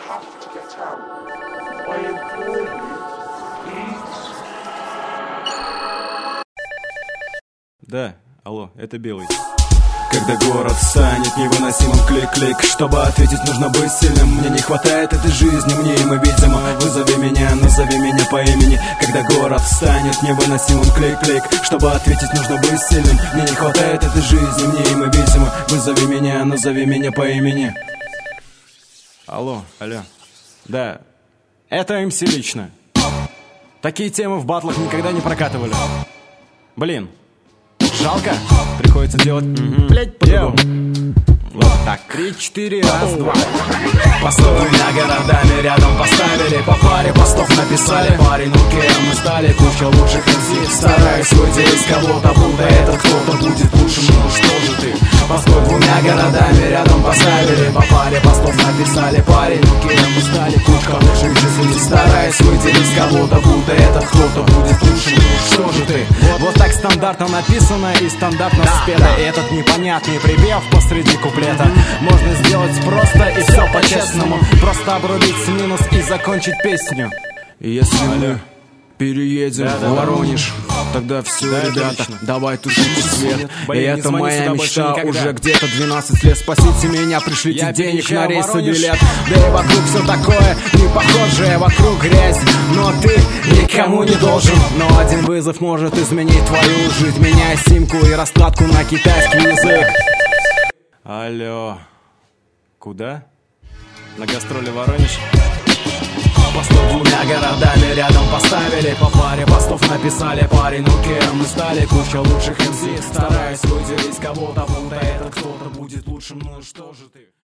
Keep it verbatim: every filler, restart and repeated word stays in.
have to get out. I implore you, please. Да, алло, это Белый. Когда город станет невыносимым, клик-клик. Чтобы ответить, нужно быть сильным. Мне не хватает этой жизни, мне и мы видимо. Вызови меня, назови меня по имени. Когда город станет невыносимым, клик-клик. Чтобы ответить, нужно быть сильным. Мне не хватает этой жизни, мне и мы видимо. Вызови меня, назови меня по имени. Алло, алло. Да, это эм си лично. Такие темы в батлах никогда не прокатывали. Блин, жалко, приходится делать, mm-hmm. блять, по-другому. Вот так. Три-четыре, раз, два. Постой, двумя городами рядом поставили. По паре постов написали. Парень, ну кем мы стали? Куча лучших эм си. Стараюсь выделить кого-то, будто этот кто-то будет лучшим. Ну что же ты? Постой, двумя городами рядом поставили. По паре постов написали. Парень, ну кем мы стали? Куча лучших эм си. Стараюсь выделить кого-то, будто этот кто-то будет лучшим. Ну что же ты? Вот, вот так стандартно написано и стандартно да, спето да. И этот непонятный припев посреди куплета можно сделать просто и все по-честному. Просто обрубить минус и закончить песню. И если мы переедем да, в да, Воронеж, тогда все, да, ребята, давай тушите свет. Блин, и это моя мечта уже где-то двенадцать лет. Спасите меня, пришлите Я денег на рейс и Воронеж. билет. Да и вокруг все такое не похожее, вокруг грязь. Но ты никому не должен. Но один вызов может изменить твою жизнь. Меняй симку и раскладку на китайский язык. Алло, куда? На гастроли Воронеж? Постой, двумя городами рядом поставили. По паре постов написали. Парень, ну кем мы стали? Куча лучших эм си. Стараюсь выделить кого-то, будто этот кто-то будет лучшим. Ну что же ты?